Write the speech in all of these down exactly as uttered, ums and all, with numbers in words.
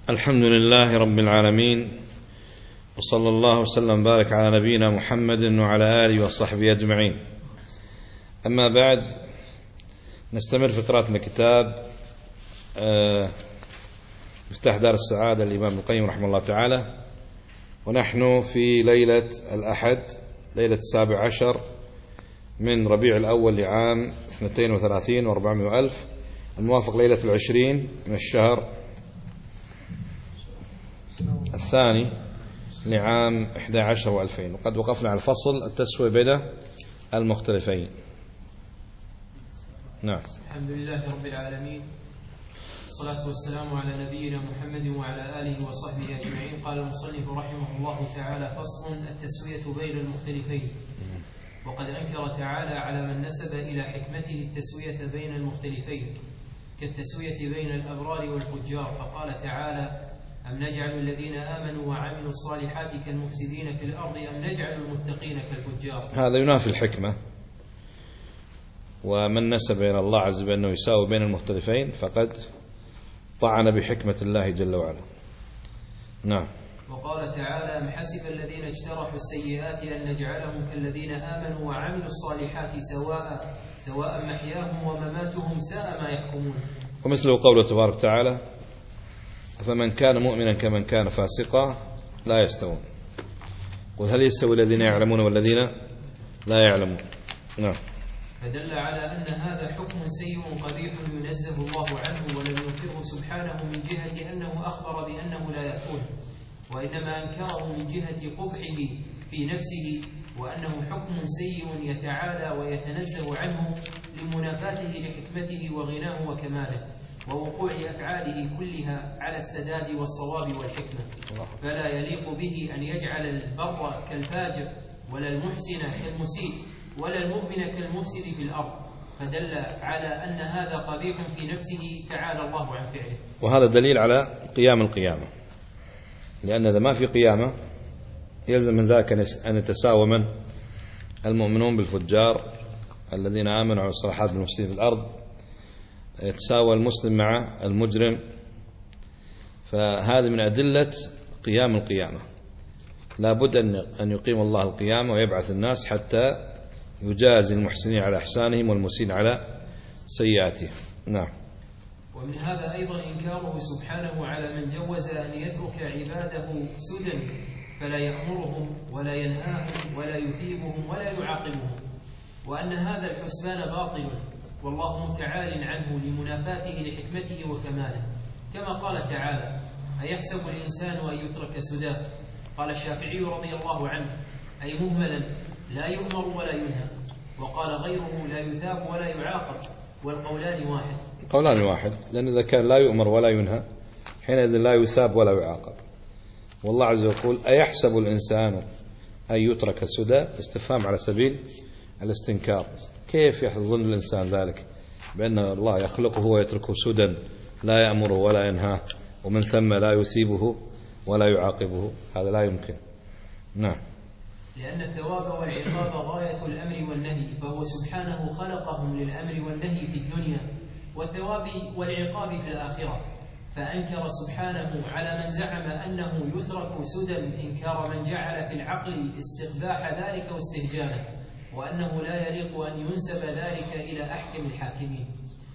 الحمد لله رب العالمين، وصلى الله وسلم وبارك على نبينا محمد وعلى آله وصحبه أجمعين. أما بعد، نستمر في قراءة كتاب مفتاح دار السعادة الإمام ابن القيم رحمه الله تعالى، ونحن في ليلة الأحد، ليلة السابع عشر من ربيع الأول لعام اثنتين وثلاثين وأربعمائة ألف، الموافق ليلة العشرين من الشهر الثاني لعام إحدى عشر وألفين. وقد وقفنا على الفصل التسوية بين المختلفين. نعم. الحمد لله رب العالمين، الصلاة والسلام على نبينا محمد وعلى آله وصحبه أجمعين. قال المصنف رحمه الله تعالى: فصل: التسوية بين المختلفين. وقد أنكر تعالى على من نسب إلى حكمته التسوية بين المختلفين كالتسوية بين الأبرار والفجار، فقال تعالى: أم نجعل الذين آمنوا وعملوا الصالحات كالمفسدين في الأرض أم نجعل المتقين كالفجار. هذا ينافي الحكمة، ومن نسب إلى الله عز وجل أنه يساوي بين المختلفين فقد طعن بحكمة الله جل وعلا. نعم. وقال تعالى: أم حسب الذين اجترحوا السيئات أن نجعلهم كالذين آمنوا وعملوا الصالحات سواء سواء محياهم ومماتهم ساء ما يحكمون. ومثله قوله تبارك وتعالى: فمن كان مؤمنا كمن كان فاسقا لا يستوون. قل هل يستوي الذين يعلمون والذين لا يعلمون. نعم. فدل على أن هذا حكم سيء قبيح ينزه الله عنه، ولم ينكره سبحانه من جهة أنه أخبر بأنه لا يكون، وإنما أنكره من جهة قبحه في نفسه، وأنه حكم سيء يتعالى ويتنزه عنه لمنافاته لحكمته وغناه وكماله، ووقوع أفعاله كلها على السداد والصواب والحكمة. فلا يليق به أن يجعل البر كالفاجر، ولا المحسن كالمسيء، ولا المؤمن كالمفسد في الأرض، فدل على أن هذا قبيح في نفسه تعالى الله عن فعله. وهذا دليل على قيام القيامة، لأن إذا ما في قيامة يلزم من ذلك أن يتساوى من المؤمنون بالفجار الذين آمنوا على الصالحات بالمفسدين في الأرض، يتساوى المسلم مع المجرم. فهذه من أدلة قيام القيامة. لا بد أن يقيم الله القيامة ويبعث الناس حتى يجازي المحسنين على إحسانهم والمسيئين على سيئاتهم. نعم. ومن هذا أيضا إنكاره سبحانه على من جوز أن يترك عباده سدى، فلا يأمرهم ولا ينهاهم ولا يثيبهم ولا يعاقبهم، وأن هذا الحسبان باطل والله متعال عنه لمنافاته لحكمته وكماله، كما قال تعالى: أيحسب الإنسان أن يترك سدى. قال الشافعي رضي الله عنه: أي مهملا لا يؤمر ولا ينهى. وقال غيره: لا يثاب ولا يعاقب. والقولان واحد. قولان واحد، لأن إذا كان لا يؤمر ولا ينهى حينئذ لا يثاب ولا يعاقب. والله عز وجل يقول: أيحسب الإنسان أن يترك سدى، استفهام على سبيل الاستنكار. كيف يظن الإنسان ذلك بأن الله يخلقه ويتركه سدى لا يأمره ولا ينهاه، ومن ثم لا يثيبه ولا يعاقبه؟ هذا لا يمكن. نعم. لأن الثواب والعقاب غاية الأمر والنهي، فهو سبحانه خلقهم للأمر والنهي في الدنيا، والثواب والعقاب في الآخرة. فأنكر سبحانه على من زعم أنه يترك سدى إنكار من جعل في العقل استقباح ذلك واستهجانه، وأنه لا يليق أن ينسب ذلك إلى أحكم الحاكمين.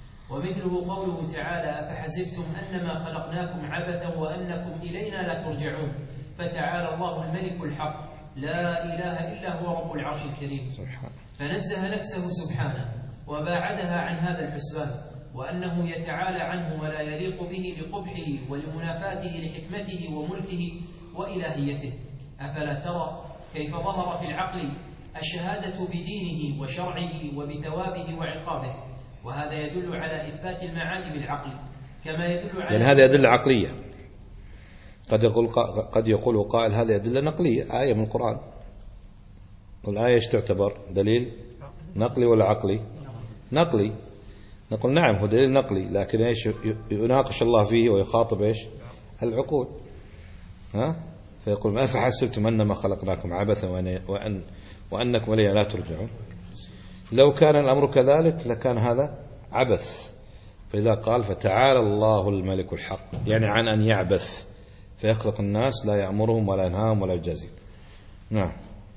ومثله قوله تعالى: أفحسبتم أنما خلقناكم عبثا وأنكم إلينا لا ترجعون. فتعالى الله الملك الحق لا إله إلا هو رب العرش الكريم، فنزه نفسه سبحانه وباعدها عن هذا الحسبان، وأنه يتعالى عنه ولا يليق به لقبحه ولمنافاته لحكمته وملكه وإلهيته. أفلا ترى كيف ظهر في العقل الشهادة بدينه وشرعه وبثوابه وعقابه؟ وهذا يدل على إثبات المعاني بالعقل، كما يدل على، يعني هذه أدلة عقلية. قد يقول قد يقول قائل هذه أدلة نقلية، آية من القرآن. والآية ايش تعتبر؟ دليل نقلي ولا عقلي؟ نقلي. نقول نعم هو دليل نقلي، لكن ايش يناقش الله فيه ويخاطب ايش؟ العقول. ها؟ فيقول: ما فحسبتم أنما خلقناكم عبثا وأن وأنكم إلينا لا ترجعون. لو كان الأمر كذلك لكان هذا عبث، فإذا قال فتعالى الله الملك الحق يعني عن أن يعبث فيخلق الناس لا يأمرهم ولا ينهاهم ولا يجازيهم. نعم.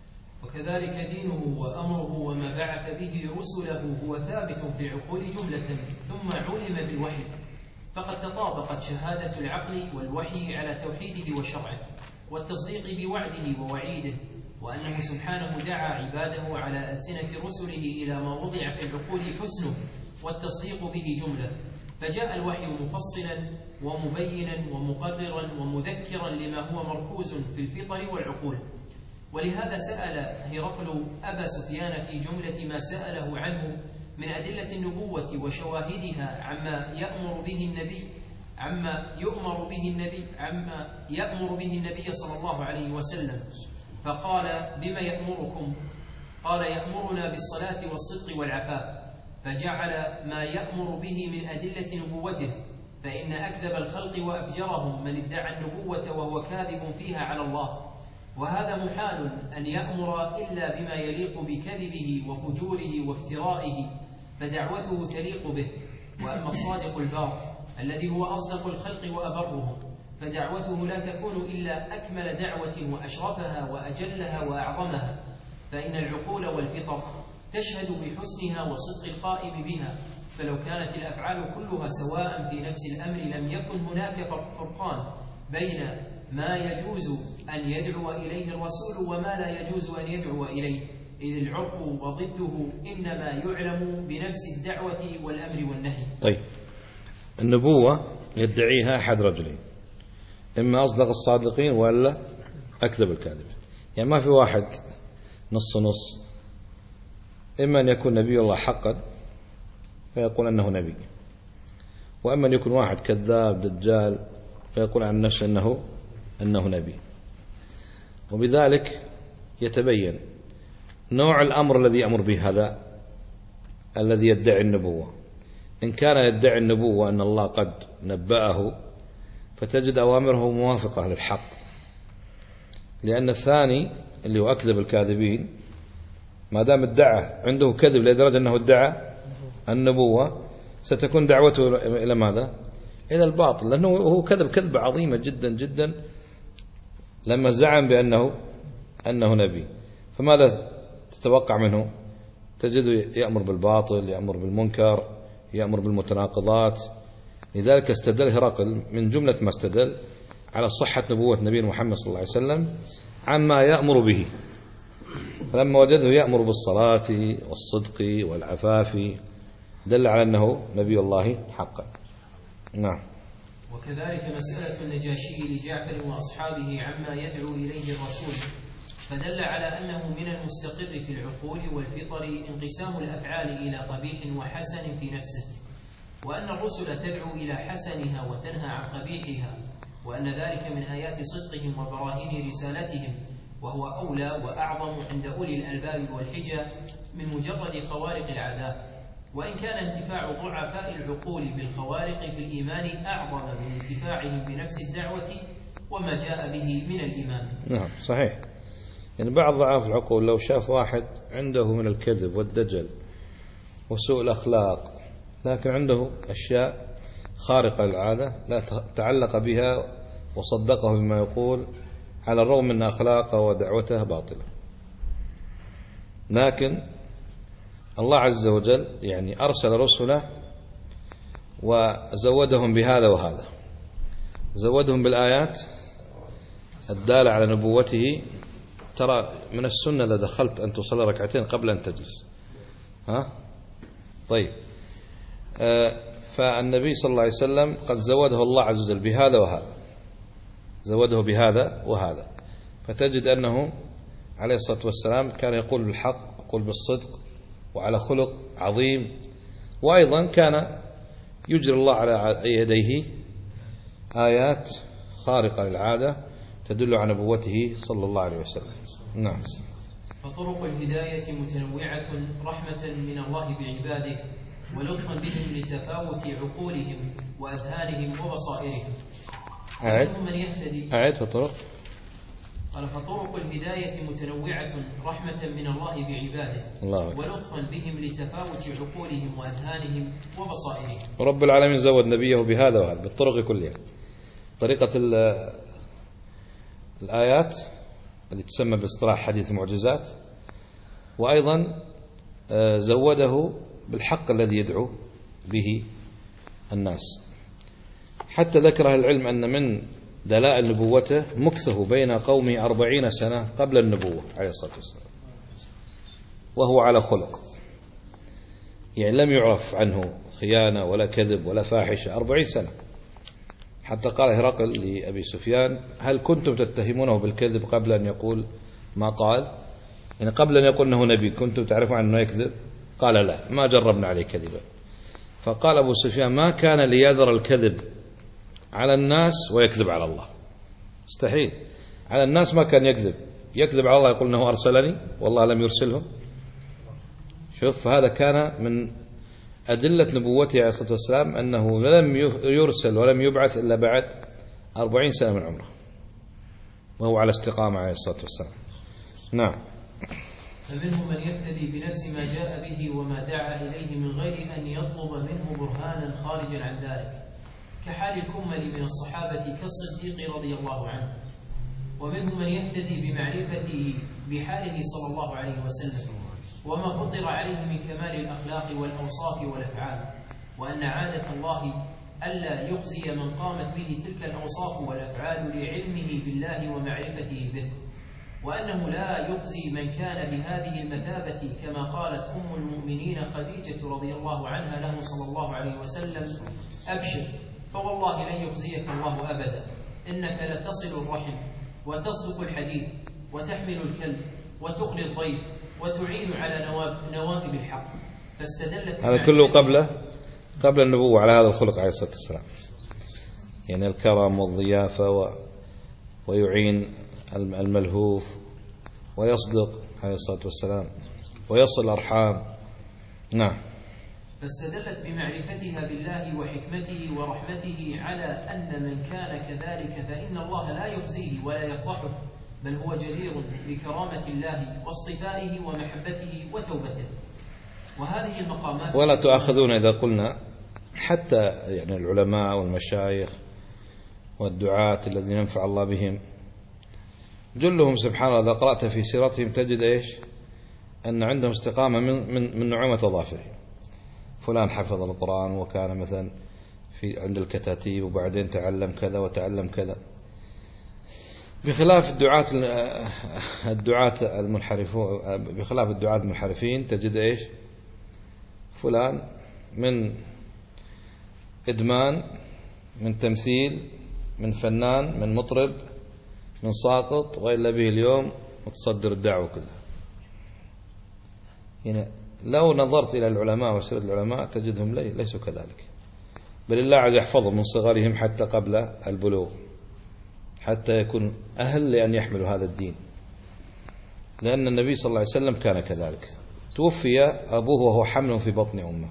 وكذلك دينه وأمره وما بعث به رسله هو ثابت في العقول جملة ثم علم بالوحي، فقد تطابقت شهادة العقل والوحي على توحيده وشرعه والتصديق بوعده ووعيده، وأنه سبحانه دعا عباده على ألسنة رسله إلى ما وضع في العقول حسنه والتصديق به جملة، فجاء الوحي مفصلا ومبينا ومقررا ومذكرا لما هو مركوز في الفطر والعقول. ولهذا سأل هرقل أبا سفيان في جملة ما سأله عنه من أدلة النبوة وشواهدها عما يأمر به النبي عما يؤمر به النبي عما يأمر به النبي صلى الله عليه وسلم، فقال: بما يأمركم؟ قال: يأمرنا بالصلاة والصدق والعفاف، فجعل ما يأمر به من أدلة نبوته، فإن أكذب الخلق وأفجرهم من ادعى النبوة وهو كاذب فيها على الله، وهذا محال أن يأمر إلا بما يليق بكذبه وفجوره وافترائه، فدعوته تليق به. وأما الصادق البار الذي هو أصدق الخلق وأبرهم، فدعوته لا تكون إلا أكمل دعوة وأشرفها وأجلها وأعظمها، فإن العقول والفطر تشهد بحسنها وصدق القائم بها، فلو كانت الأفعال كلها سواء في نفس الأمر لم يكن هناك فرقان بين ما يجوز أن يدعو إليه الرسول وما لا يجوز أن يدعو إليه، إذ العرف وضده إنما يعلم بنفس الدعوة والأمر والنهي. طيب، النبوة يدعيها أحد رجلين، إما أصدق الصادقين ولا أكذب الكاذب، يعني ما في واحد نص نص، إما أن يكون نبي الله حقا فيقول أنه نبي، وأما أن يكون واحد كذاب دجال فيقول عن نفسه أنه أنه نبي. وبذلك يتبين نوع الأمر الذي يأمر به هذا الذي يدعي النبوة. إن كان يدعي النبوة أن الله قد نبأه فتجد أوامره موافقة للحق، لأن الثاني اللي هو أكذب الكاذبين ما دام ادعى عنده كذب لدرجة أنه ادعى النبوة ستكون دعوته إلى ماذا؟ إلى الباطل، لأنه هو كذب كذبة عظيمة جدا جدا لما زعم بأنه أنه نبي. فماذا تتوقع منه؟ تجده يأمر بالباطل، يأمر بالمنكر، يأمر بالمتناقضات. لذلك استدل هرقل من جملة ما استدل على صحة نبوة نبينا محمد صلى الله عليه وسلم عما يأمر به، فلما وجده يأمر بالصلاة والصدق والعفاف دل على أنه نبي الله حقا. نعم. وكذلك مسألة النجاشي لجعفر وأصحابه عما يدعو إليه الرسول، فدل على أنه من المستقر في العقول والفطر انقسام الأفعال إلى قبيح وحسن في نفسه، وأن الرسل تدعو إلى حسنها وتنهى عن قبيحها، وأن ذلك من آيات صدقهم وبراهين رسالتهم، وهو أولى وأعظم عند أولي الألباب والحجى من مجرد خوارق العادات، وإن كان انتفاع ضعفاء العقول بالخوارق في الإيمان أعظم من انتفاعهم بنفس الدعوة وما جاء به من الإيمان. نعم صحيح. يعني بعض ضعاف العقول لو شاف واحد عنده من الكذب والدجل وسوء الأخلاق لكن عنده أشياء خارقة للعادة لا تعلق بها وصدقه بما يقول على الرغم من أخلاقه ودعوته باطلة، لكن الله عز وجل يعني أرسل رسله وزودهم بهذا وهذا، زودهم بالآيات الدالة على نبوته. ترى من السنة إذا دخلت أن تصلي ركعتين قبل أن تجلس. ها؟ طيب. آه فالنبي صلى الله عليه وسلم قد زوده الله عز وجل بهذا وهذا، زوده بهذا وهذا، فتجد أنه عليه الصلاة والسلام كان يقول بالحق، يقول بالصدق، وعلى خلق عظيم، وأيضا كان يجري الله على يديه آيات خارقة للعادة تدل على نبوته صلى الله عليه وسلم. نعم. فطرق الهداية متنوعة رحمة من الله بعباده ولطفا بهم لتفاوت عقولهم وأذهانهم وبصائرهم. أعد من يهتدي أعد فطرق قال فطرق الهداية متنوعة رحمة من الله بعباده الله ولطفا بهم لتفاوت عقولهم وأذهانهم وبصائرهم. رب العالمين زود نبيه بهذا وهذا بالطرق كلها. طريقة الآيات التي تسمى باصطلاح حديث المعجزات، وأيضا زوده بالحق الذي يدعو به الناس. حتى ذكر أهل العلم أن من دلائل نبوته مكثه بين قومه أربعين سنة قبل النبوة عليه الصلاة والسلام، وهو على خلق، يعني لم يعرف عنه خيانة ولا كذب ولا فاحشة أربعين سنة. حتى قال هرقل لأبي سفيان: هل كنتم تتهمونه بالكذب قبل أن يقول ما قال؟ يعني قبل أن يقول أنه نبي كنتم تعرفون عنه يكذب؟ قال: لا، ما جربنا عليه كذبا. فقال أبو سفيان: ما كان ليذر الكذب على الناس ويكذب على الله، مستحيل. على الناس ما كان يكذب، يكذب على الله يقول أنه أرسلني والله لم يرسلهم. شوف، هذا كان من أدلة نبوته عليه الصلاة والسلام أنه لم يرسل ولم يبعث إلا بعد أربعين سنة من عمره، وهو على استقامة عليه الصلاة والسلام. نعم. فمنهم من يفتدي بنفس ما جاء به وما دعا إليه من غير أن يطلب منه برهانا خارجا عن ذلك، كحال الكمل من الصحابة كالصديق رضي الله عنه. ومنهم من يهتدي بمعرفته بحاله صلى الله عليه وسلم وما فطر عليه من كمال الأخلاق والأوصاف والأفعال، وأن عادة الله ألا يخزي من قامت به تلك الأوصاف والأفعال لعلمه بالله ومعرفته به، وأنه لا يخزي من كان بهذه المثابة، كما قالت أم المؤمنين خديجة رضي الله عنها له صلى الله عليه وسلم: أبشر فوالله لن يخزيك الله أبدا، إنك لتصل الرحم وتصدق الحديث وتحمل الكلب وتقري الضيف وتعين على نوائب الحق. فاستدلت هذا كله قبله قبل النبوة على هذا الخلق عليه الصلاة والسلام، يعني الكرم والضيافة و... ويعين الملهوف ويصدق عليه الصلاة والسلام ويصل الأرحام. نعم. فاستدلت بمعرفتها بالله وحكمته ورحمته على أن من كان كذلك فإن الله لا يخزيه ولا يفضحه، بل هو جدير بكرامة الله واصطفائه ومحبته وتوبته. وهذه المقامات ولا تؤاخذون إذا قلنا حتى يعني العلماء والمشايخ والدعاة الذين ينفع الله بهم جلهم سبحان الله إذا قرأت في سيرتهم تجد إيش؟ أن عندهم استقامة من من من نعومة أظافرهم. فلان حفظ القرآن وكان مثلا في عند الكتاتيب وبعدين تعلم كذا وتعلم كذا، بخلاف الدعاة الدعاة المنحرفون، بخلاف الدعاة المنحرفين تجد إيش؟ فلان من إدمان، من تمثيل، من فنان، من مطرب، من ساقط، وإلا به اليوم متصدر الدعوة كلها. يعني لو نظرت إلى العلماء وسيرة العلماء تجدهم ليسوا كذلك، بل الله عز يحفظهم من صغرهم حتى قبل البلوغ، حتى يكون أهل لأن يحملوا هذا الدين، لأن النبي صلى الله عليه وسلم كان كذلك. توفي أبوه وهو حمل في بطن أمه،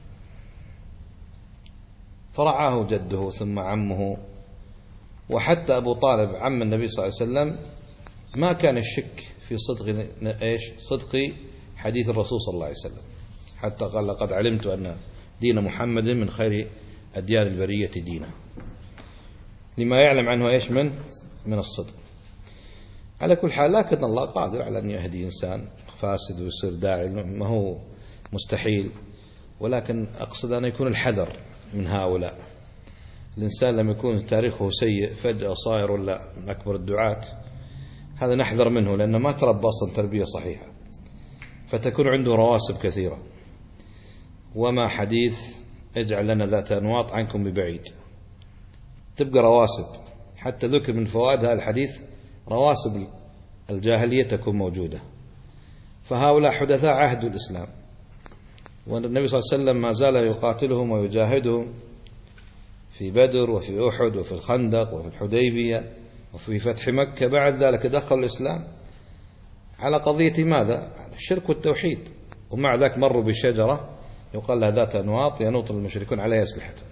فرعاه جده ثم عمه، وحتى أبو طالب عم النبي صلى الله عليه وسلم ما كان الشك في صدق إيش صدق حديث الرسول صلى الله عليه وسلم، حتى قال: لقد علمت أن دين محمد من خير أديان البرية دينا، لما يعلم عنه إيش من من الصدق. على كل حال، لكن الله قادر على أن يهدي إنسان فاسد ويصير داعي، ما هو مستحيل، ولكن أقصد أن يكون الحذر من هؤلاء. الإنسان لما يكون تاريخه سيء فجأة صاير ولا من أكبر الدعاة، هذا نحذر منه، لأنه ما تربى أصلا تربية صحيحة، فتكون عنده رواسب كثيرة. وما حديث اجعل لنا ذات أنواط عنكم ببعيد، تبقى رواسب. حتى ذكر من فوائد هذا الحديث رواسب الجاهلية تكون موجودة، فهؤلاء حدثاء عهد الإسلام، والنبي صلى الله عليه وسلم ما زال يقاتلهم ويجاهدهم في بدر وفي أحد وفي الخندق وفي الحديبية وفي فتح مكة. بعد ذلك دخل الإسلام على قضية ماذا؟ الشرك والتوحيد، ومع ذلك مروا بشجرة يقال لها ذات أنواط ينوط المشركون عليها أسلحتهم،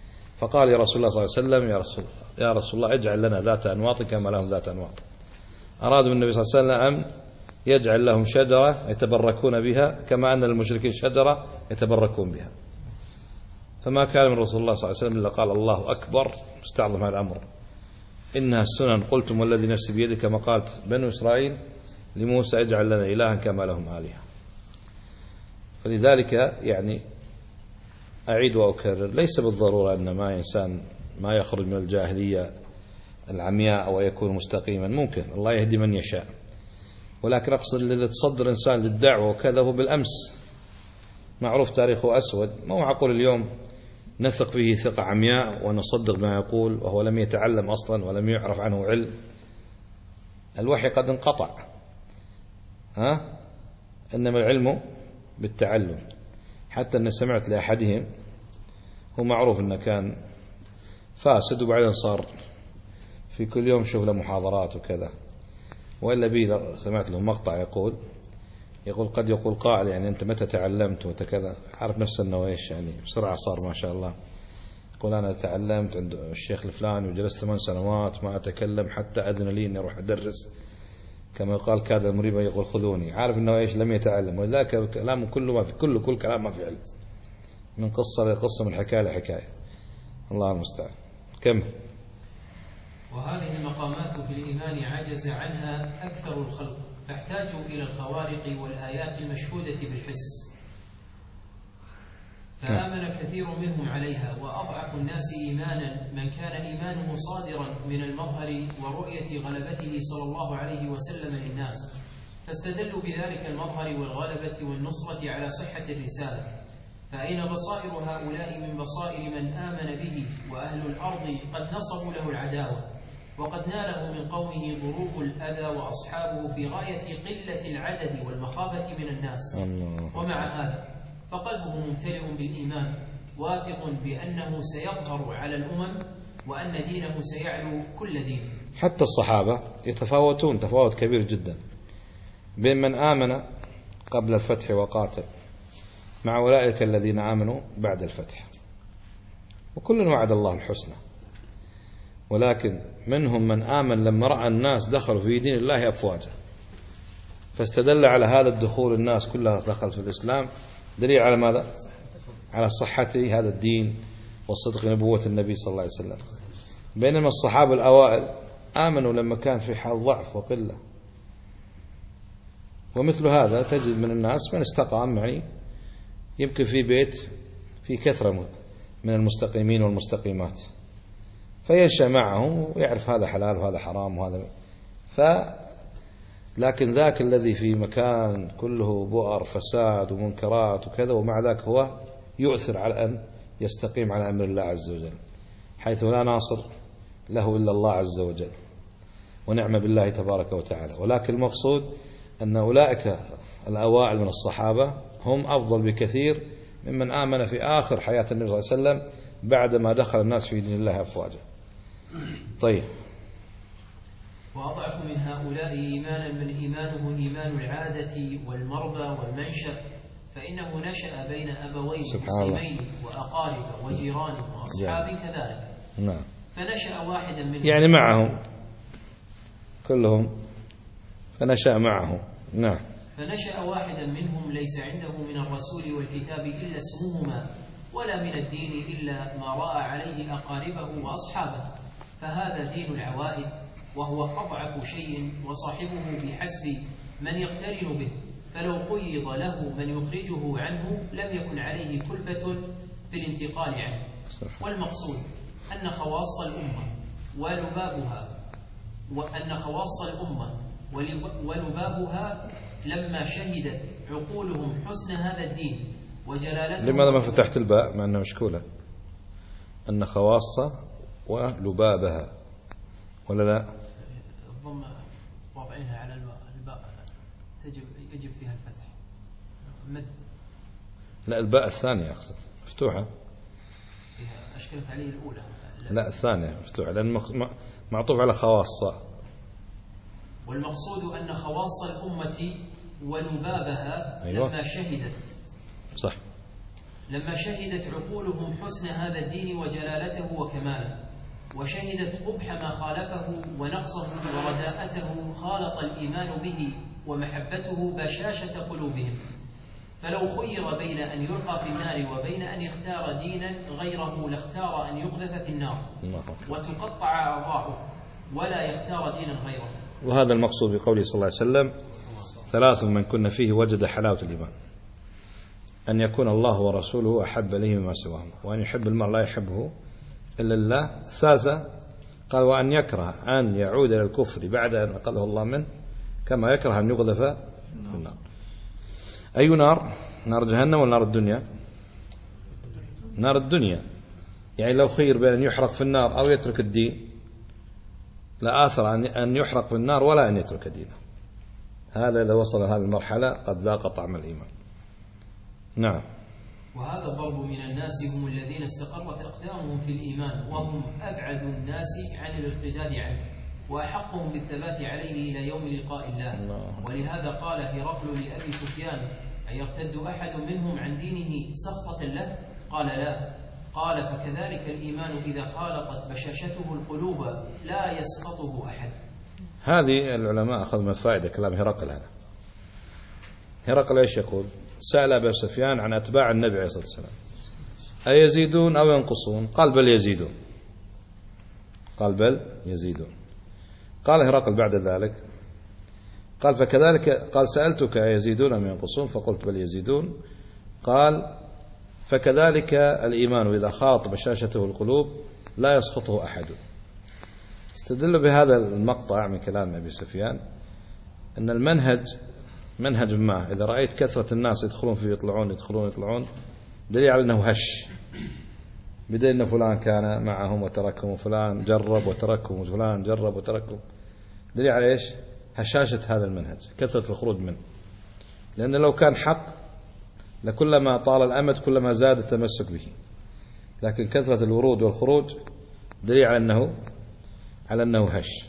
فقال يا رسول الله صلى الله عليه وسلم: يا رسول, يا رسول الله اجعل لنا ذات أنواط كما لهم ذات أنواط. أرادوا النبي صلى الله عليه وسلم يجعل لهم شجرة يتبركون بها كما أن للمشركين شجرة يتبركون بها. فما كان من رسول الله صلى الله عليه وسلم إلا قال الله أكبر استعظم هذا الأمر، إنها السنن قلتم والذي نفسي بيدك كما قالت بنو إسرائيل لموسى اجعل لنا إلها كما لهم آلهة. فلذلك يعني أعيد وأكرر ليس بالضرورة أن ما إنسان ما يخرج من الجاهلية العمياء ويكون مستقيما، ممكن الله يهدي من يشاء، ولكن أقصد الذي تصدر إنسان للدعوة وكذا هو بالأمس معروف تاريخه أسود، ما هو معقول اليوم نثق فيه ثقة عمياء ونصدق ما يقول وهو لم يتعلم أصلا ولم يعرف عنه علم. الوحي قد انقطع، ها؟ إنما العلم بالتعلم. حتى أن سمعت لأحدهم هو معروف أنه كان فاسد وبعدين صار في كل يوم شوف له محاضرات وكذا، وإلا بي سمعت له مقطع يقول يقول قد يقول قائل يعني أنت متى تعلمت وكذا، عارف نفسه أنه إيش يعني بسرعة صار ما شاء الله. يقول أنا تعلمت عند الشيخ الفلاني وجلست ثمان سنوات ما أتكلم حتى أذن لي أني أروح أدرس، كما يقال كاد المريب يقول خذوني، عارف أنه إيش لم يتعلم. ولذلك كلامه كله ما في كله كل كلام ما في علم، من قصة لقصة من حكاية لحكاية، الله المستعان. كم وهذه المقامات في الإيمان عجز عنها أكثر الخلق، فاحتاجوا إلى الخوارق والآيات المشهودة بالحس، فآمن كثير منهم عليها. وأضعف الناس إيمانا من كان إيمانه صادرا من المظهر ورؤية غلبته صلى الله عليه وسلم للناس، فاستدلوا بذلك المظهر والغلبة والنصرة على صحة الرسالة. فأين بصائر هؤلاء من بصائر من آمن به؟ وأهل الأرض قد نصبوا له العداوة، وقد ناله من قومه ضروب الأذى، وأصحابه في غاية قلة العدد والمخافة من الناس. ومع هذا فقلبه ممتلئ بالإيمان، واثق بأنه سيظهر على الأمم وأن دينه سيعلو كل دين. حتى الصحابة يتفاوتون تفاوت كبير جدا بين من آمن قبل الفتح وقاتل مع أولئك الذين آمنوا بعد الفتح، وكل وعد الله الحسنى، ولكن منهم من آمن لما رأى الناس دخلوا في دين الله أفواجا، فاستدل على هذا الدخول الناس كلها دخلت في الإسلام دليل على ماذا؟ على صحة هذا الدين وصدق نبوة النبي صلى الله عليه وسلم. بينما الصحابة الأوائل آمنوا لما كان في حال ضعف وقلة. ومثل هذا تجد من الناس من استقام، يعني يمكن في بيت في كثرة من المستقيمين والمستقيمات، فينشأ معهم ويعرف هذا حلال وهذا حرام وهذا ف لكن ذاك الذي في مكان كله بؤر فساد ومنكرات وكذا ومع ذاك هو يؤثر على أن يستقيم على أمر الله عز وجل، حيث لا ناصر له إلا الله عز وجل، ونعم بالله تبارك وتعالى. ولكن المقصود أن أولئك الأوائل من الصحابة هم أفضل بكثير ممن آمن في آخر حياة النبي صلى الله عليه وسلم بعدما دخل الناس في دين الله أفواجا. طيب. وأضعف من هؤلاء إيمانا من إيمانه إيمان العادة والمرضى والمنشأ، فإنه نشأ بين أبوين مسلمين وأقارب وجيران وأصحاب كذلك. نعم. فنشأ واحدا منهم يعني معهم كلهم، فنشأ معهم. نعم. فنشأ واحدا منهم ليس عنده من الرسول والكتاب إلا اسمهما، ولا من الدين إلا ما رأى عليه أقاربه وأصحابه، فهذا دين العوائد، وهو أضعف شيء وصاحبه بحسب من يقترن به، فلو قيض له من يخرجه عنه لم يكن عليه كلفة في الانتقال عنه. والمقصود أن خواص الأمة ولبابها وأن خواص الأمة ولبابها لما شهدت عقولهم حسن هذا الدين وجلالته. لماذا ما فتحت الباء مع أنها مشكولة؟ أن خواص ولبابها ولا لا؟ ضم وضعها على الباء تجب يجب فيها الفتح مد. لا الباء الثانية أقصد مفتوحة. أشكلت عليه الأولى. لا الثانية مفتوحة لأن معطوف على خواصة. والمقصود أن خواص الأمة ولبابها أيوة. لما شهدت صح لما شهدت عقولهم حسن هذا الدين وجلالته وكماله، وشهدت قبح ما خالفه ونقصه ورداءته، خالط الإيمان به ومحبته بشاشة قلوبهم. فلو خير بين أن يلقى في النار وبين أن يختار دينا غيره لاختار أن يقذف في النار وتقطع أعضاؤه ولا يختار دينا غيره. وهذا المقصود بقوله صلى الله عليه وسلم: ثلاث من كن فيه وجد حلاوة الإيمان: أن يكون الله ورسوله أحب إليه مما سواهم، وأن يحب المرء لا يحبه إلا الله. الثالثة قال: وأن يكره أن يعود إلى الكفر بعد أن أنقذه الله منه، كما يكره أن يقذف في النار. أي نار؟ نار جهنم ولا نار الدنيا؟ نار الدنيا. يعني لو خير بين أن يحرق في النار أو يترك الدين لا آثر أن يحرق في النار ولا أن يترك دينه. هذا إذا وصل هذه المرحلة قد ذاق طعم الإيمان. نعم. وهذا الضرب من الناس هم الذين استقرت أقدامهم في الإيمان، وهم أبعد الناس عن الارتداد عنه وأحقهم بالثبات عليه إلى يوم لقاء الله. الله. ولهذا قال هرقل لأبي سفيان: أيرتد أحد منهم عن دينه سخطة له؟ قال: لا. قال: فكذلك الإيمان إذا خالطت بشاشته القلوب لا يسخطه أحد. هذه العلماء أخذ من فائدة كلام هرقل. هذا هرقل إيش يقول؟ سأل أبا سفيان عن أتباع النبي عليه الصلاة والسلام: أيزيدون أو ينقصون؟ قال: بل يزيدون. قال: بل يزيدون. قال هرقل بعد ذلك، قال: فكذلك، قال: سألتك أيزيدون أم ينقصون؟ فقلت: بل يزيدون. قال: فكذلك الإيمان إذا خاط بشاشته القلوب لا يسخطه أحد. استدل بهذا المقطع من كلام أبي سفيان أن المنهج منهج ما إذا رأيت كثرة الناس يدخلون فيه يطلعون يدخلون يطلعون دليل على أنه هش، بدليل أن فلان كان معهم وتركهم، وفلان جرب وتركهم، وفلان جرب وتركهم، دليل على إيش؟ هشاشة هذا المنهج، كثرة الخروج منه. لأن لو كان حق لكلما طال الأمد كلما زاد التمسك به، لكن كثرة الورود والخروج دليل على أنه على أنه هش.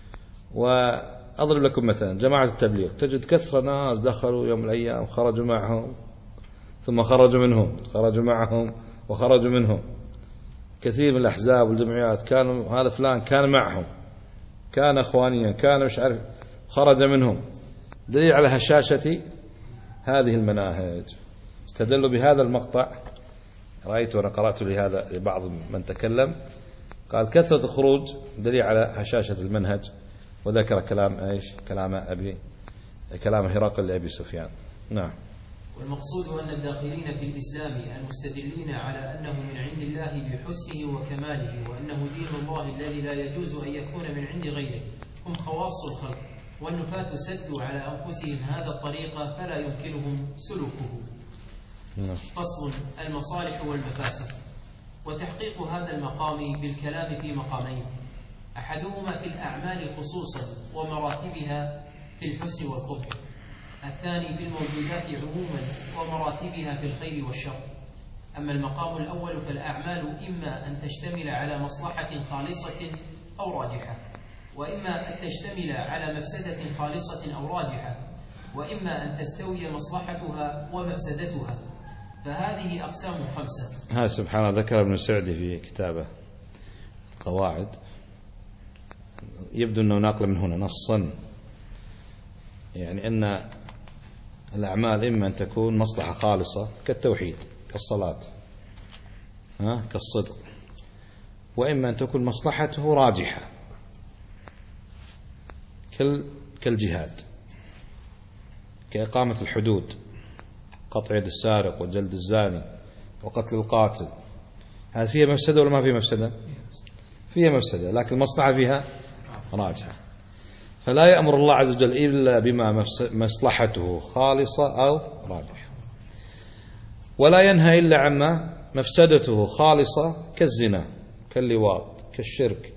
وأضرب لكم مثلا جماعة التبليغ، تجد كثرة ناس دخلوا يوم من الأيام خرجوا معهم ثم خرجوا منهم، خرجوا معهم وخرجوا منهم. كثير من الأحزاب والجمعيات كانوا هذا فلان كان معهم، كان أخوانيا، كان مش عارف، خرج منهم، دليل على هشاشة هذه المناهج. استدلوا بهذا المقطع، رأيت وأنا قرأت لهذا لبعض من تكلم، قال: كثرة الخروج دليل على هشاشة المنهج، وذكر كلام ايش؟ كلام أبي كلام هرقل لأبي سفيان. نعم. والمقصود أن الداخلين في الإسلام المستدلين على أنه من عند الله بحسنه وكماله، وأنه دين الله الذي لا يجوز أن يكون من عند غيره، هم خواص الخلق، والنفاة سدوا على أنفسهم هذا الطريق فلا يمكنهم سلوكه. فصل: المصالح والمفاسد. وتحقيق هذا المقام بالكلام في مقامين: أحدهما في الأعمال خصوصا ومراتبها في الحسن والقبح، الثاني في الموجودات عموما ومراتبها في الخير والشر. أما المقام الأول فالأعمال إما أن تشتمل على مصلحة خالصة أو راجحة، وإما أن تشتمل على مفسدة خالصة أو راجحة، وإما أن تستوي مصلحتها ومفسدتها، فهذه أقسام خمسة. هذا سبحان الله ذكر ابن سعدي في كتابه قواعد، يبدو أنه ناقل من هنا نصا، يعني أن الأعمال إما أن تكون مصلحة خالصة كالتوحيد كالصلاة ها كالصدق، وإما أن تكون مصلحته راجحة كالجهاد، كإقامة الحدود، قطع يد السارق وجلد الزاني وقتل القاتل. هذه فيها مفسدة ولا ما فيها مفسدة؟ فيها مفسدة، لكن المصلحة فيها راجحة. فلا يأمر الله عز وجل إلا بما مصلحته خالصة أو راجحة، ولا ينهى إلا عما مفسدته خالصة كالزنا كاللواط كالشرك،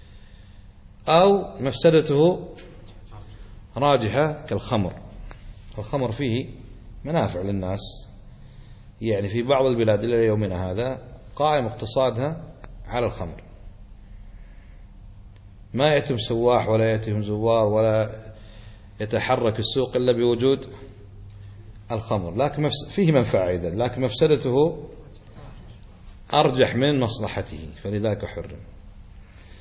أو مفسدته راجحة كالخمر. والخمر فيه منافع للناس، يعني في بعض البلاد إلى يومنا هذا قائم اقتصادها على الخمر، ما يأتم سواح ولا يأتيهم زوار ولا يتحرك السوق إلا بوجود الخمر، لكن فيه منفعة إذن، لكن مفسدته أرجح من مصلحته، فلذلك حرم.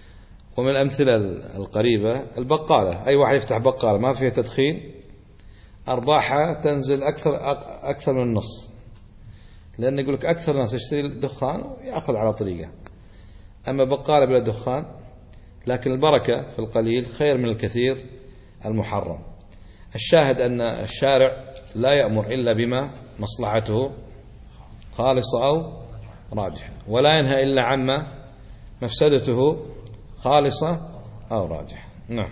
ومن الأمثلة القريبة البقالة، أي واحد يفتح بقالة ما فيها تدخين أرباحها تنزل أكثر أكثر من النص، لأن يقول لك أكثر الناس يشتري الدخان ويأخذ على طريقة. أما بقالة بلا دخان، لكن البركة في القليل خير من الكثير المحرم. الشاهد أن الشارع لا يأمر إلا بما مصلحته خالصة أو راجحة، ولا ينهى إلا عما مفسدته خالصة أو راجحة. نعم.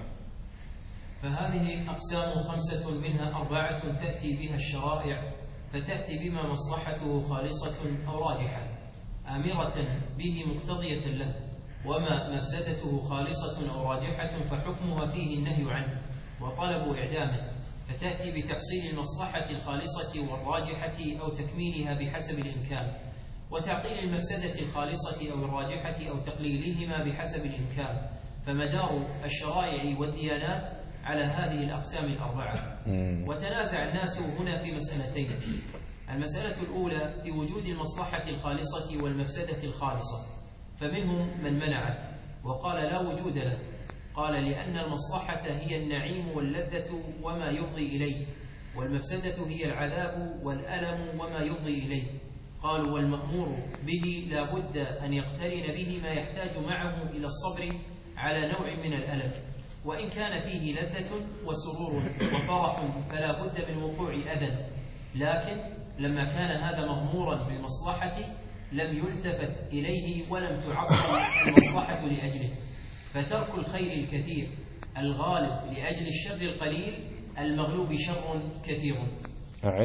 فهذه أقسام خمسة منها أربعة تأتي بها الشرائع، فتأتي بما مصلحته خالصة أو راجحة آمرة به مقتضية له، وما مفسدته خالصة أو راجحة فحكمها فيه النهي عنه وطلب إعدامه، فتأتي بتحصيل المصلحة الخالصة والراجحة أو تكميلها بحسب الإمكان، وتعطيل المفسدة الخالصة أو الراجحة أو تقليلهما بحسب الإمكان. فمدار الشرائع والديانات على هذه الأقسام الأربعة. وتنازع الناس هنا في مسألتين: المسألة الأولى في وجود المصلحة الخالصة والمفسدة الخالصة، فمنهم من منع وقال لا وجود له، قال لأن المصلحة هي النعيم واللذة وما يفضي إليه، والمفسدة هي العذاب والألم وما يفضي إليه. قالوا والمأمور به لا بد أن يقترن به ما يحتاج معه إلى الصبر على نوع من الألم، وإن كان فيه لذة وسرور وفرح فلا بد من وقوع أذى، لكن لما كان هذا مغمورا بالمصلحة لم يلتفت إليه ولم تعطل المصلحة لأجله، فترك الخير الكثير الغالب لأجل الشر القليل المغلوب شر كثير. أعد.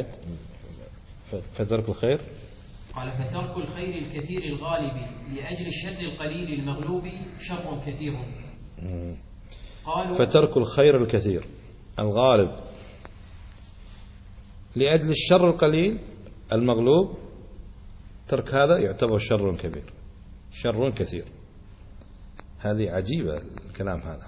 فترك الخير قال فترك الخير الكثير الغالب لأجل الشر القليل المغلوب شر كثير. قالوا فترك الخير الكثير الغالب لأجل الشر القليل المغلوب، ترك هذا يعتبر شر كبير، شر كثير. هذه عجيبة الكلام هذا.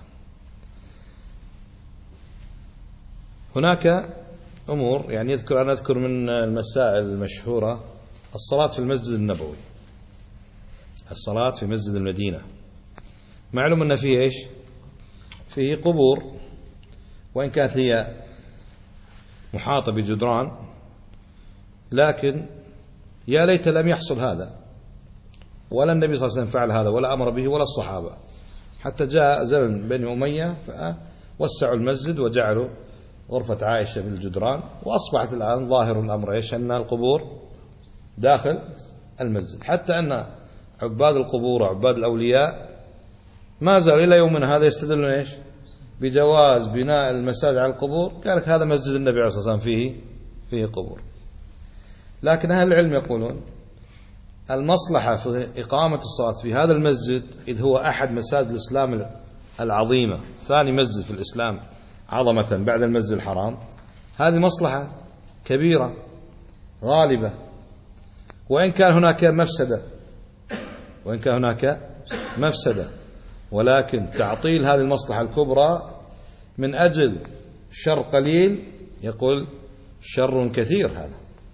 هناك أمور يعني يذكر أنا أذكر من المسائل المشهورة الصلاة في المسجد النبوي، الصلاة في مسجد المدينة. معلوم أن فيه إيش؟ فيه قبور، وإن كانت هي محاطة بجدران، لكن يا ليت لم يحصل هذا، ولا النبي صلى الله عليه وسلم فعل هذا ولا أمر به ولا الصحابة، حتى جاء زمن بني أمية فوسعوا المسجد وجعلوا غرفة عائشة بالجدران، وأصبحت الآن ظاهر الأمر إيش؟ أن القبور داخل المسجد، حتى أن عباد القبور وعباد الأولياء ما زالوا إلى يومنا هذا يستدلون إيش؟ بجواز بناء المساجد على القبور. قال لك هذا مسجد النبي عليه الصلاة والسلام فيه فيه قبور. لكن أهل العلم يقولون المصلحة في إقامة الصلاة في هذا المسجد، إذ هو أحد مساجد الإسلام العظيمة، ثاني مسجد في الإسلام عظمة بعد المسجد الحرام، هذه مصلحة كبيرة غالبة، وإن كان هناك مفسدة وإن كان هناك مفسدة ولكن تعطيل هذه المصلحة الكبرى من أجل شر قليل، يقول شر كثير، هذا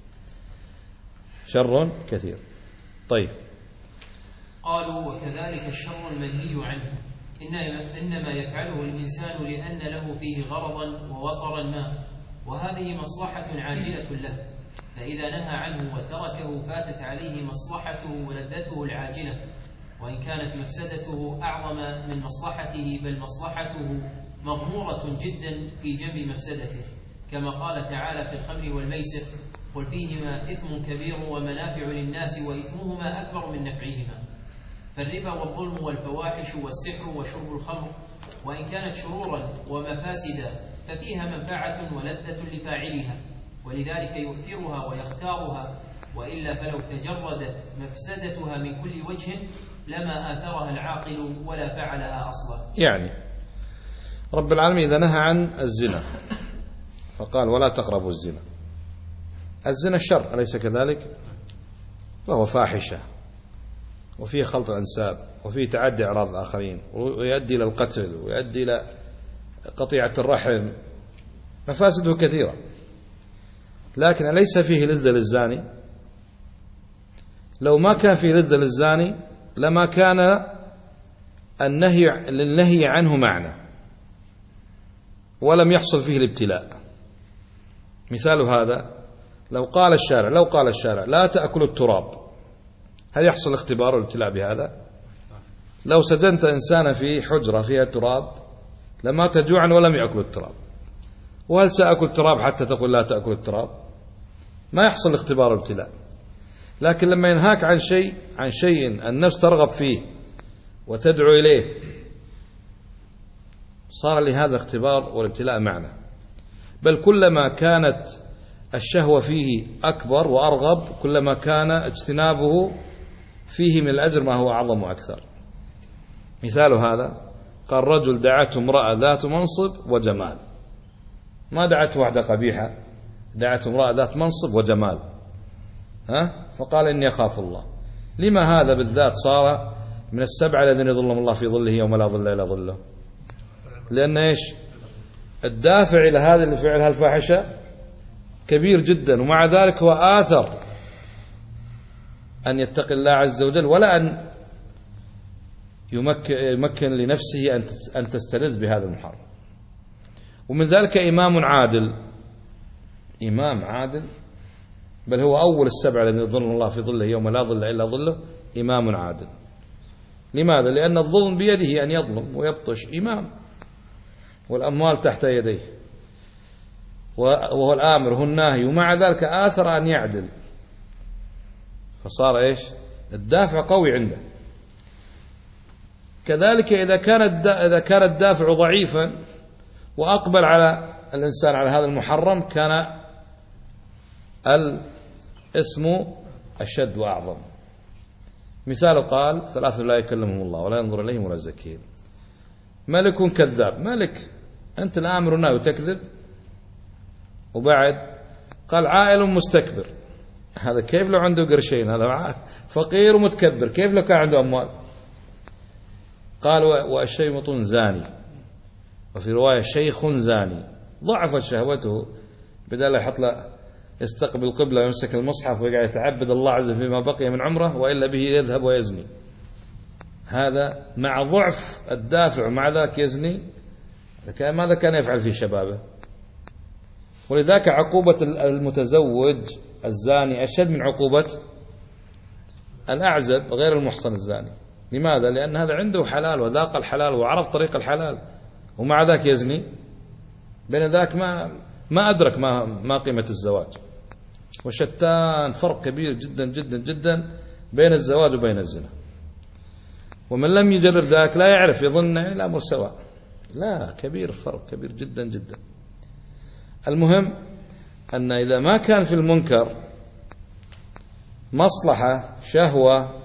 شر كثير. طيب. قالوا وكذلك الشر المنهي عنه إنما يفعله الإنسان لأن له فيه غرضا ووطرا ما، وهذه مصلحة عاجلة له، فإذا نهى عنه وتركه فاتت عليه مصلحته ولذته العاجلة، وإن كانت مفسدته أعظم من مصلحته، بل مصلحته مغمورة جدا في جنب مفسدته، كما قال تعالى في الخمر والميسر: قل فيهما إثم كبير ومنافع للناس وإثمهما أكبر من نفعهما. فالربا والظلم والفواحش والسحر وشرب الخمر وإن كانت شرورا ومفاسدا ففيها منفعة ولذة لفاعلها، ولذلك يؤثرها ويختارها، وإلا فلو تجردت مفسدتها من كل وجه لما آثرها العاقل ولا فعلها أصلا. يعني رب العالمين إذا نهى عن الزنا فقال ولا تقربوا الزنا، الزنا الشر أليس كذلك؟ فهو فاحشة وفيه خلط الأنساب وفيه تعدي أعراض الآخرين ويؤدي إلى القتل ويؤدي إلى قطيعة الرحم، مفاسده كثيرة. لكن أليس فيه لذة للزاني؟ لو ما كان فيه لذة للزاني لما كان النهي للنهي عنه معنى ولم يحصل فيه الابتلاء. مثال هذا لو قال الشارع لو قال الشارع لا تأكل التراب، هل يحصل اختبار والابتلاء بهذا؟ لو سجنت إنسانا في حجرة فيها تراب لمات جوعا ولم يأكل التراب، وهل سأكل التراب حتى تقول لا تأكل التراب؟ ما يحصل اختبار والابتلاء. لكن لما ينهاك عن شيء عن شيء النفس ترغب فيه وتدعو إليه صار لهذا اختبار والابتلاء معنى. بل كلما كانت الشهوة فيه أكبر وأرغب كلما كان اجتنابه فيه من الأجر ما هو أعظم وأكثر. مثال هذا قال رجل دعته امرأة ذات منصب وجمال، ما دعته واحدة قبيحة، دعته امرأة ذات منصب وجمال، ها؟ فقال إني أخاف الله. لما هذا بالذات صار من السبعة الذين يظلهم الله في ظله يوم لا ظل إلا ظله؟ لأن إيش الدافع إلى هذا الفعل هالفاحشة كبير جدا، ومع ذلك هو آثر أن يتقي الله عز وجل ولا أن يمكن لنفسه أن تستلذ بهذا المحرم. ومن ذلك إمام عادل، إمام عادل بل هو أول السبعة الذين يظلهم الله في ظله يوم لا ظل إلا ظله، إمام عادل. لماذا؟ لأن الظلم بيده أن يظلم ويبطش، إمام والأموال تحت يديه وهو الآمر وهو الناهي، ومع ذلك آثر أن يعدل، فصار إيش الدافع قوي عنده. كذلك إذا كان إذا كان الدافع ضعيفا وأقبل على الإنسان على هذا المحرم كان الإثم أشد وأعظم. مثال قال ثلاثة لا يكلمهم الله ولا ينظر إليهم ولا يزكيهم. ملك كذاب، ملك أنت الآمر والناهي وتكذب. وبعد قال عائل مستكبر، هذا كيف لو عنده قرشين؟ هذا فقير ومتكبر، كيف لو كان عنده أموال؟ قال والشيمط زاني، وفي رواية شيخ زاني ضعفت شهوته، بدل يحط له يستقبل القبلة ويمسك المصحف ويقعد يتعبد الله عز وجل فيما بقي من عمره، وإلا به يذهب ويزني. هذا مع ضعف الدافع ومع ذلك يزني، ماذا كان يفعل في شبابه؟ ولذلك عقوبة المتزوج الزاني أشد من عقوبة الأعزب غير المحصن الزاني. لماذا؟ لأن هذا عنده حلال وذاق الحلال وعرف طريق الحلال، ومع ذلك يزني. بين ذاك ما ما أدرك ما ما قيمة الزواج. وشتان فرق كبير جدا جدا جدا بين الزواج وبين الزنا. ومن لم يجرب ذاك لا يعرف، يظن الأمر سواء. لا، كبير فرق كبير جدا جدا. المهم أن إذا ما كان في المنكر مصلحة شهوة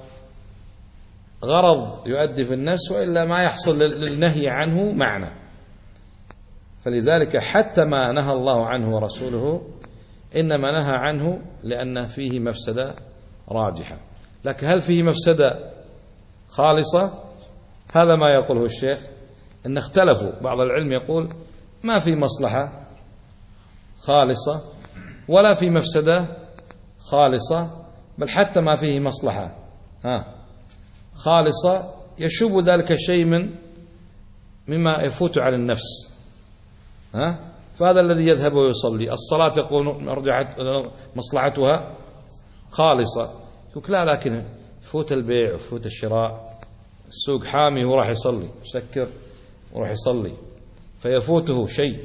غرض يؤدي في النفس، وإلا ما يحصل للنهي عنه معنى. فلذلك حتى ما نهى الله عنه ورسوله إنما نهى عنه لأن فيه مفسدة راجحة. لكن هل فيه مفسدة خالصة؟ هذا ما يقوله الشيخ، إن اختلفوا. بعض العلم يقول ما في مصلحة خالصة ولا في مفسدة خالصة، بل حتى ما فيه مصلحة ها خالصة يشوب ذلك الشيء من مما يفوت على النفس، ها فهذا الذي يذهب ويصلي. الصلاة يقول رجعت مصلحتها خالصة، يقول لا، لكن يفوت البيع ويفوت الشراء، السوق حامي وراح يصلي، يسكر وراح يصلي فيفوته شيء.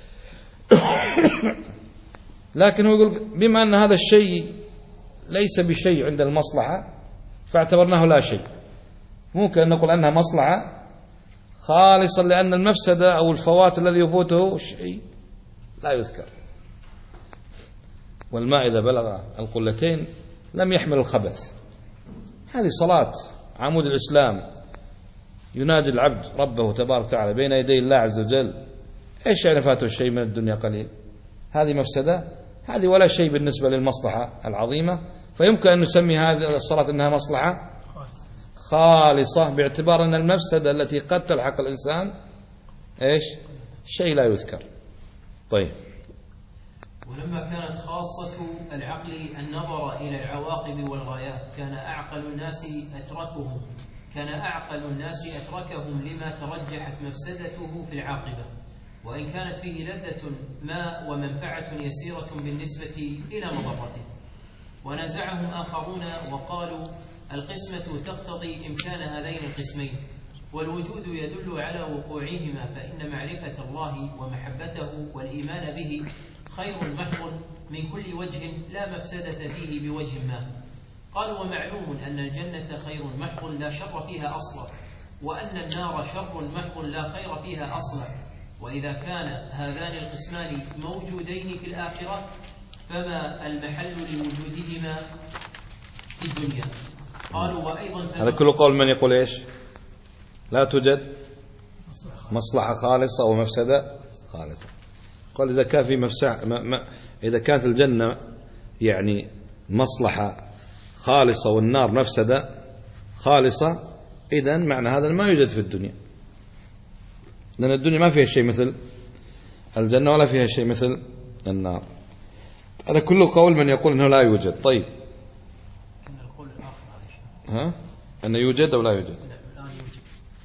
لكن هو يقول بما أن هذا الشيء ليس بشيء عند المصلحة فاعتبرناه لا شيء. ممكن أن نقول أنها مصلحة خالصا لأن المفسدة أو الفوات الذي يفوته شيء لا يذكر. والماء إذا بلغ القلتين لم يحمل الخبث. هذه صلاة عمود الإسلام، يناجي العبد ربه تبارك وتعالى بين يدي الله عز وجل. إيش يعني فاته الشيء من الدنيا قليل؟ هذه مفسدة، هذه ولا شيء بالنسبة للمصلحة العظيمة. فيمكن أن نسمي هذه الصلاة أنها مصلحة خالصة، باعتبار أن المفسدة التي قد تلحق الإنسان إيش؟ شيء لا يذكر. طيب، ولما كانت خاصة العقل النظر إلى العواقب والغايات كان أعقل الناس أتركهم كان أعقل الناس أتركهم لما ترجحت مفسدته في العاقبة، وإن كانت فيه لذة ما ومنفعة يسيرة بالنسبة إلى مضرته. ونازعهم آخرون وقالوا القسمة تقتضي إمكان هذين القسمين، والوجود يدل على وقوعهما، فإن معرفة الله ومحبته والإيمان به خير محض من كل وجه لا مفسدة فيه بوجه ما. قالوا ومعلوم أن الجنة خير محض لا شر فيها أصلا، وأن النار شر محض لا خير فيها أصلا، وإذا كان هذان القسمان موجودين في الآخرة فما المحل لوجودهما في الدنيا. قالوا وأيضا هذا كل قول من يقول إيش؟ لا توجد مصلحة خالصة ومفسدة خالصة. قال إذا كان في مفسدة ما ما إذا كانت الجنة يعني مصلحة خالصة والنار مفسدة خالصة، إذن معنى هذا ما يوجد في الدنيا، لأن الدنيا ما فيها شيء مثل الجنة ولا فيها شيء مثل النار. هذا كله قول من يقول أنه لا يوجد. طيب القول الآخر ها أنه يوجد أو لا يوجد؟ الآن يوجد.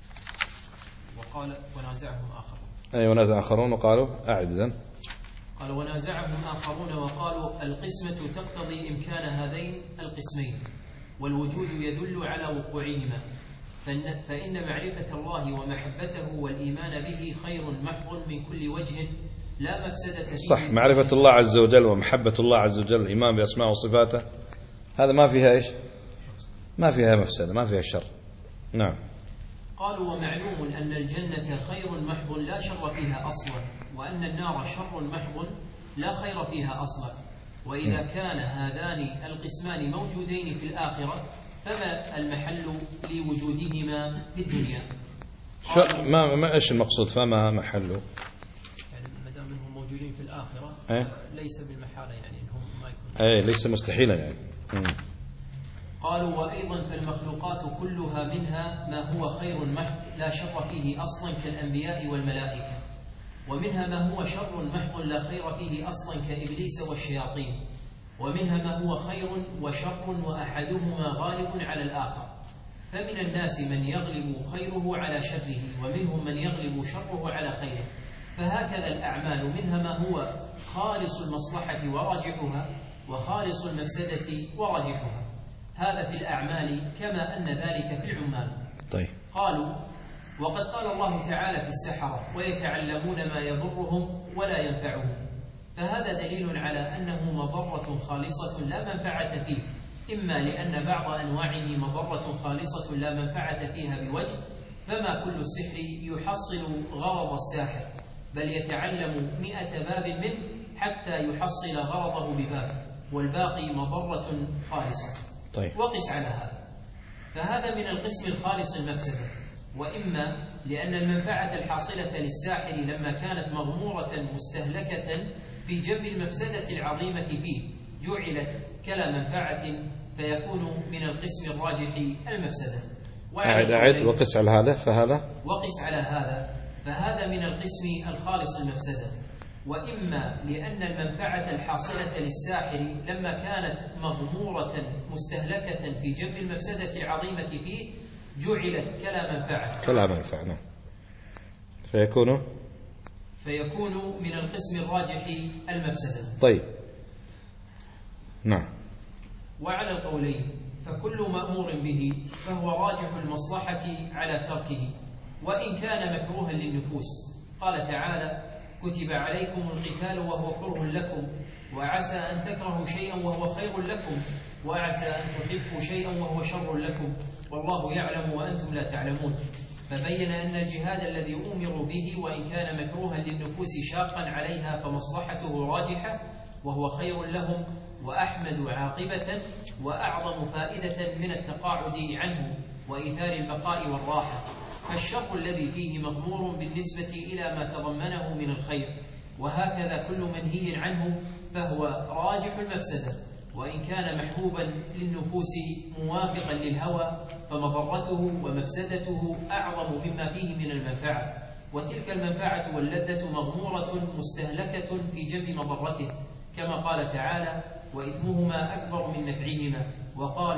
وقال ونازعهم آخرون. أي ونازع آخرون وقالوا أعد إذن. قال ونازعهم آخرون وقالوا القسمة تقتضي إمكان هذين القسمين، والوجود يدل على وقوعهما، فإن معرفة الله ومحبته والإيمان به خير محض من كل وجه لا مفسدة فيه. صح، معرفة الله عز وجل ومحبة الله عز وجل، الإيمان بأسماء وصفاته، هذا ما فيها إيش؟ ما فيها مفسدة، ما فيها شر. نعم. قالوا ومعلوم أن الجنة خير محض لا شر فيها أصلا، وأن النار شر محض لا خير فيها أصلا، وإذا كان هذان القسمان موجودين في الآخرة فما المحل لوجودهما في الدنيا؟ ما ما إيش المقصود فما محله؟ يعني ما دام انهم موجودين في الآخرة أه؟ ليس بالمحالة يعني انهم ما يكونون. أي ليس مستحيلا يعني. م. قالوا وأيضا فالمخلوقات كلها منها ما هو خير محض لا شر فيه أصلا كالأنبياء والملائكة، ومنها ما هو شر محض لا خير فيه أصلا كإبليس والشياطين، ومنها ما هو خير وشر وأحدهما غالب على الآخر، فمن الناس من يغلب خيره على شره، ومنهم من يغلب شره على خيره، فهكذا الأعمال منها ما هو خالص المصلحة وراجحها، وخالص المفسدة وراجحها. هذا في الأعمال كما أن ذلك في العمال. طيب. قالوا وقد قال الله تعالى في السحرة ويتعلمون ما يضرهم ولا ينفعهم، فهذا دليل على أنه مضرة خالصة لا منفعة فيه، إما لأن بعض أنواعه مضرة خالصة لا منفعة فيها بوجه، فما كل السحر يحصل غرض الساحر، بل يتعلم مئة باب منه حتى يحصل غرضه بباب، والباقي مضرة خالصة. طيب. وقس على هذا، فهذا من القسم الخالص المفسدة، وإما لأن المنفعة الحاصلة للساحر لما كانت مغمورة مستهلكة في جلب المفسدة العظيمة فيه جعلت كلا منفعة، فيكون من القسم الراجح المفسدة. أعد أعد وقس على هذا فهذا وقس على هذا فهذا من القسم الخالص المفسدة، وإما لأن المنفعة الحاصلة للساحر لما كانت مغمورة مستهلكة في جلب المفسدة العظيمة فيه جعلت كلا منفعة كلا منفعة نعم. فيكون فيكون من القسم الراجح المفسدة. طيب. نعم. وعلى القولين فكل مأمور به فهو راجح المصلحة على تركه وإن كان مكروها للنفوس. قال تعالى كتب عليكم القتال وهو كره لكم، وعسى أن تكرهوا شيئا وهو خير لكم، وعسى أن تحبوا شيئا وهو شر لكم، والله يعلم وأنتم لا تعلمون. فبين أن الجهاد الذي أمروا به وإن كان مكروها للنفوس شاقا عليها فمصلحته راجحة وهو خير لهم وأحمد عاقبة وأعظم فائدة من التقاعد عنه وإيثار البقاء والراحة، فالشر الذي فيه مغمور بالنسبة إلى ما تضمنه من الخير، وهكذا كل منهي عنه فهو راجح المفسدة، وإن كان محبوبا للنفوس موافقا للهوى فمضرته ومفسدته أعظم مما فيه من المنفعة، وتلك المنفعة واللذة مغمورة مستهلكة في جلب مضرته، كما قال تعالى وإثمهما أكبر من نفعهما، وقال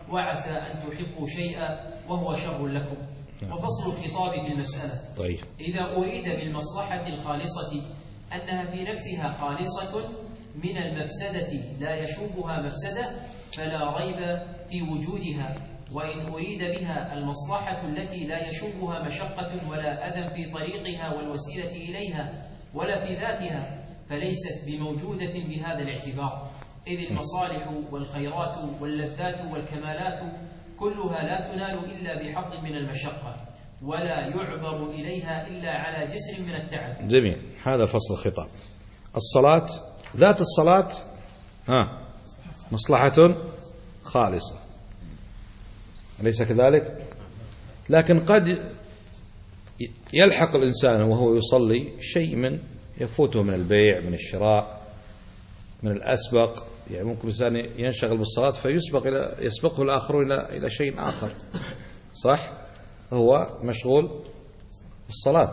وعسى أن تحبوا شيئا وهو شر لكم. وفصل الخطاب في المسألة. طيب. إذا أريد بالمصلحة الخالصة أنها في نفسها خالصة من المفسدة لا يشوبها مفسدة فلا ريب في وجودها، وإن أريد بها المصلحة التي لا يشوبها مشقة ولا أذى في طريقها والوسيلة إليها ولا في ذاتها فليست بموجودة بهذا الاعتبار، إذ المصالح والخيرات واللذات والكمالات كلها لا تنال إلا بحق من المشقة ولا يعبر إليها إلا على جسر من التعب. جميل. هذا فصل الخطاب. الصلاة، ذات الصلاة ها مصلحة خالصة، أليس كذلك؟ لكن قد يلحق الإنسان وهو يصلي شيء من يفوته من البيع، من الشراء، من الأسبق. يعني ممكن الإنسان ينشغل بالصلاة فيسبق إلى يسبقه الآخرون إلى إلى شيء آخر، صح؟ هو مشغول بالصلاة.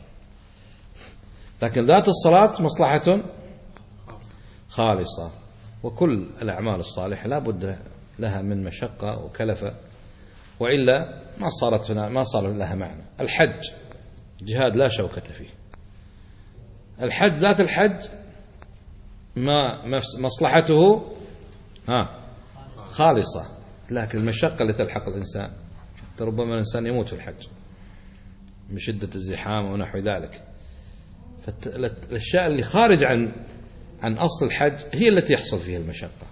لكن ذات الصلاة مصلحة خالصة، وكل الأعمال الصالحة لا بد لها من مشقة وكلفة، وإلا ما صارت ما صار لها معنى. الحج جهاد لا شوكة فيه. الحج ذات الحج ما مصلحته ها خالصة، لكن المشقة اللي تلحق الإنسان ربما الإنسان يموت في الحج من شدة الزحام ونحو ذلك. فالأشياء اللي خارج عن عن أصل الحج هي التي يحصل فيها المشقة،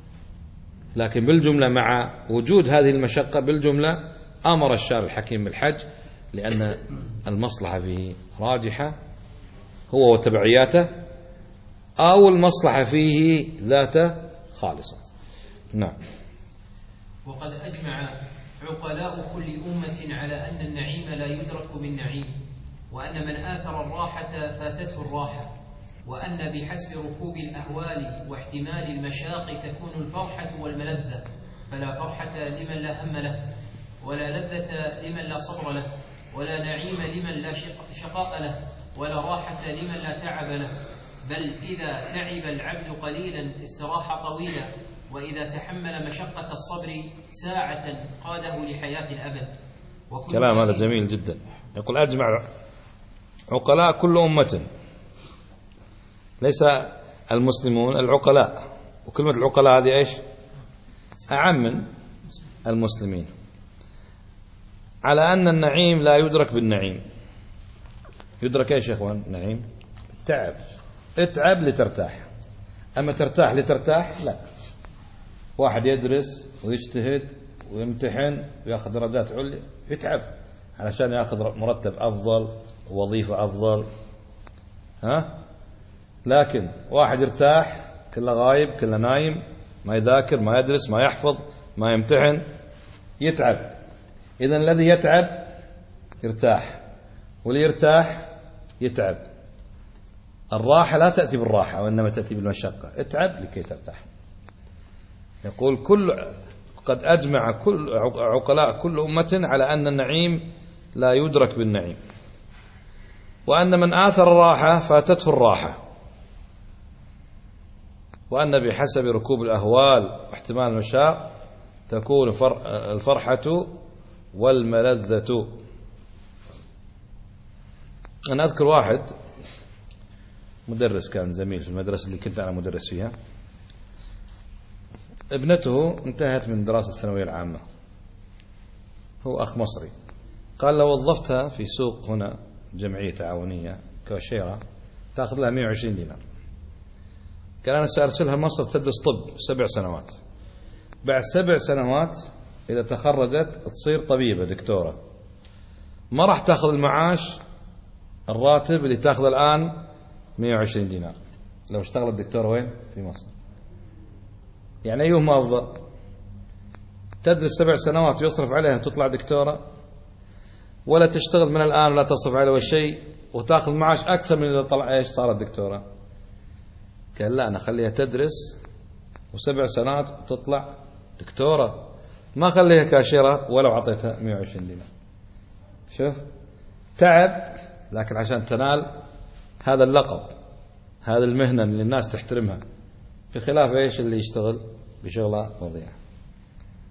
لكن بالجملة مع وجود هذه المشقة بالجملة أمر الشارع الحكيم بالحج، لأن المصلحة فيه راجحة هو وتبعياته، أو المصلحة فيه ذاته خالصة. نعم. وقد أجمع عقلاء كل أمة على أن النعيم لا يدرك بالنعيم، وأن من آثر الراحة فاتته الراحة، وأن بحسب ركوب الأهوال واحتمال المشاق تكون الفرحة والملذة، فلا فرحة لمن لا هم له، ولا لذة لمن لا صبر له، ولا نعيم لمن لا شقاء له، ولا راحة لمن لا تعب له، بل إذا تعب العبد قليلا استراح طويلا، وإذا تحمل مشقة الصبر ساعة قاده لحياة الأبد. كلام هذا جميل جدا. يقول أجمع عقلاء كل أمة، ليس المسلمون، العقلاء، وكلمة العقلاء هذه إيش؟ أعم من المسلمين، على أن النعيم لا يدرك بالنعيم. يدرك إيش يا إخوان؟ النعيم بالتعب. اتعب لترتاح، أما ترتاح لترتاح لا. واحد يدرس ويجتهد ويمتحن ويأخذ درجات عليا يتعب علشان يأخذ مرتب أفضل ووظيفة أفضل، ها؟ لكن واحد يرتاح كله غايب كله نايم، ما يذاكر ما يدرس ما يحفظ ما يمتحن، يتعب. إذن الذي يتعب يرتاح، واللي يرتاح يتعب. الراحة لا تأتي بالراحة وإنما تأتي بالمشقة. اتعب لكي ترتاح. يقول كل قد أجمع كل عقلاء كل أمة على أن النعيم لا يدرك بالنعيم، وأن من آثر الراحة فاتته الراحة، وأن بحسب ركوب الأهوال واحتمال المشاق تكون الفرحة والملذة. أنا أذكر واحد مدرس كان زميل في المدرسة اللي كنت أنا مدرس فيها، ابنته انتهت من دراسة الثانوية العامة، هو أخ مصري، قال لو وظفتها في سوق هنا جمعية تعاونية كاشيرة تأخذ لها مئة وعشرين دينار. قال أنا سأرسلها مصر تدرس طب سبع سنوات، بعد سبع سنوات إذا تخرجت تصير طبيبة دكتورة، ما راح تأخذ المعاش الراتب اللي تأخذ الآن مئة وعشرين دينار لو اشتغلت دكتورة وين؟ في مصر. يعني أيهما أفضل؟ تدرس سبع سنوات ويصرف عليها تطلع دكتورة، ولا تشتغل من الآن ولا تصرف عليها ولا شيء وتأخذ معاش أكثر من إذا طلع إيش صارت دكتورة؟ قال لا، أنا خليها تدرس وسبع سنوات وتطلع دكتورة، ما خليها كاشرة ولو عطيتها مئة وعشرين دينار. شوف تعب لكن عشان تنال هذا اللقب، هذا المهنة اللي الناس تحترمها، في خلاف إيش اللي يشتغل بشغلة وضيعة.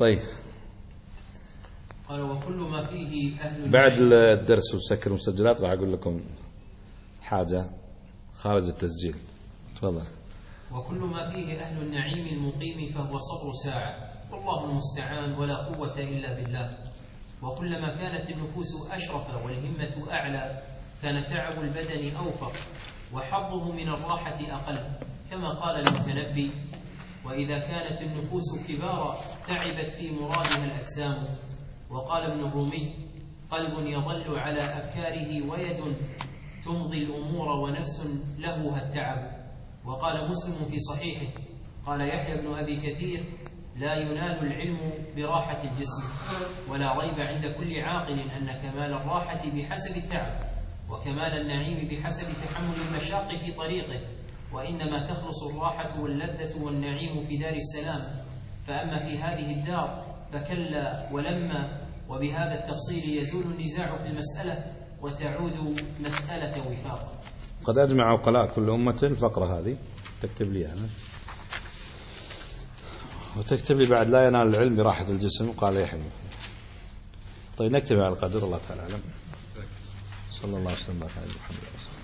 طيب قال وكل ما فيه أهل بعد الدرس وسكر المسجلات راح أقول لكم حاجة خارج التسجيل. تفضل. وكل ما فيه أهل النعيم المقيم فهو صبر ساعة، والله المستعان ولا قوة إلا بالله. وكلما كانت النفوس أشرف والهمة أعلى كان تعب البدن أوفر وحظه من الراحة أقل، كما قال المتنبي: وإذا كانت النفوس كبارا تعبت في مرادها الأجسام. وقال ابن الرومي: قلب يظل على أفكاره ويد تمضي الأمور ونفس لهها التعب. وقال مسلم في صحيحه قال يحيى بن أبي كثير: لا ينال العلم براحة الجسم، ولا ريب عند كل عاقل أن كمال الراحة بحسب التعب، وكمال النعيم بحسب تحمل المشاق في طريقه، وإنما تخلص الراحة واللذة والنعيم في دار السلام. فأما في هذه الدار فكلا ولما. وبهذا التفصيل يزول النزاع في المسألة وتعود مسألة وفاق. قد أجمع عقلاء كل أمة الفقرة هذه، تكتب لي أنا وتكتب لي بعد: لا ينال العلم براحة الجسم، قال يحيى. طيب نكتب على القدر. الله تعالى أعلم. صلى الله عليه وسلم على محمد.